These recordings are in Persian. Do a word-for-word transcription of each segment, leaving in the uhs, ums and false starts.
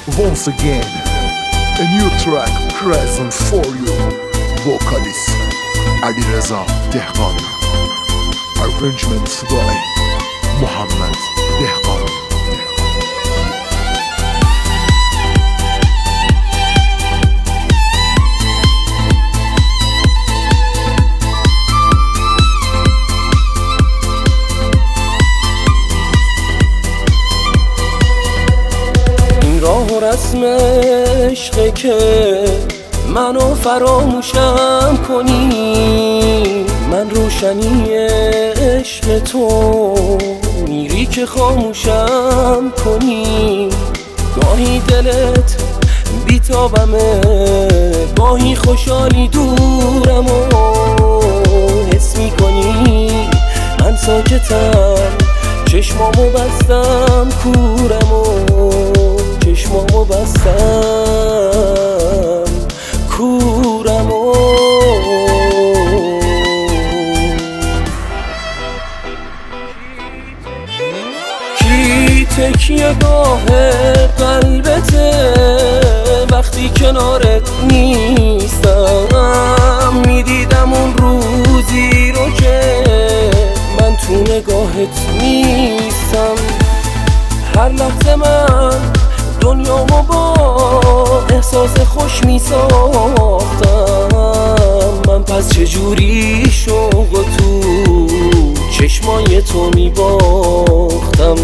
Once again, a new track present for you. Vocalist Alireza Dehqan. Arrangements by Muhammad Dehqan. راه و رسم عشقه که منو فراموشم کنی، من روشنی عشق تو میری که خاموشم کنی. گاهی دلت بیتابمه، گاهی خوشحالی دورم و حس میکنی من ساکتم، چشمامو بستم کورم و چشمامو بستم کورم و کی تکیه گاه قلبته وقتی کنارت نیستم. میدیدم اون روزی رو که من تو نگاهت نیستم. هر لحظه من دنیامو با احساس خوش می ساختم. من پس چجوری شوق تو چشمای تو می باختم.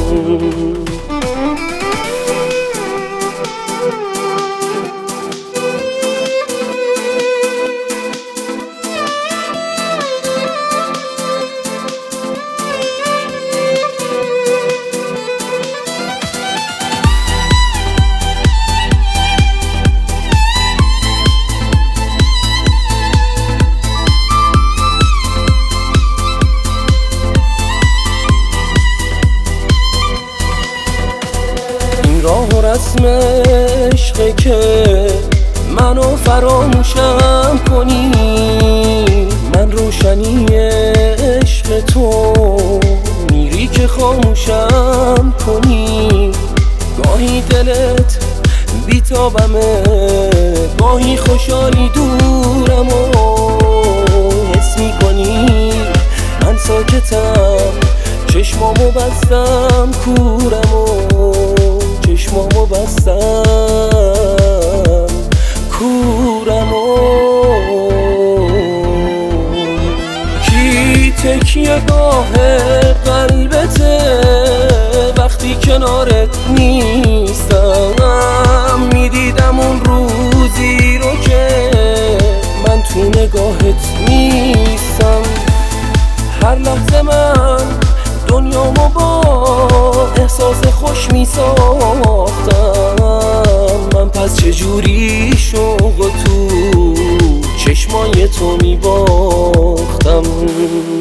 راه و رسم عشقه که منو فراموشم کنی، من روشنی عشق تو میری که خاموشم کنی. گاهی دلت بیتابمه، گاهی خوشحالی دورم و حس میکنی من ساکتم، چشمامو بستم کورم و چشمامو بستم کورم و کی تکیه گاه قلبته وقتی کنارت نیستم. میدیدم اون روزی رو که من تو نگاهت نیستم. هر لحظه من دنیامو با احساس خوش می ساختم. من پس چجوری شوق تو چشمای تو می باختم.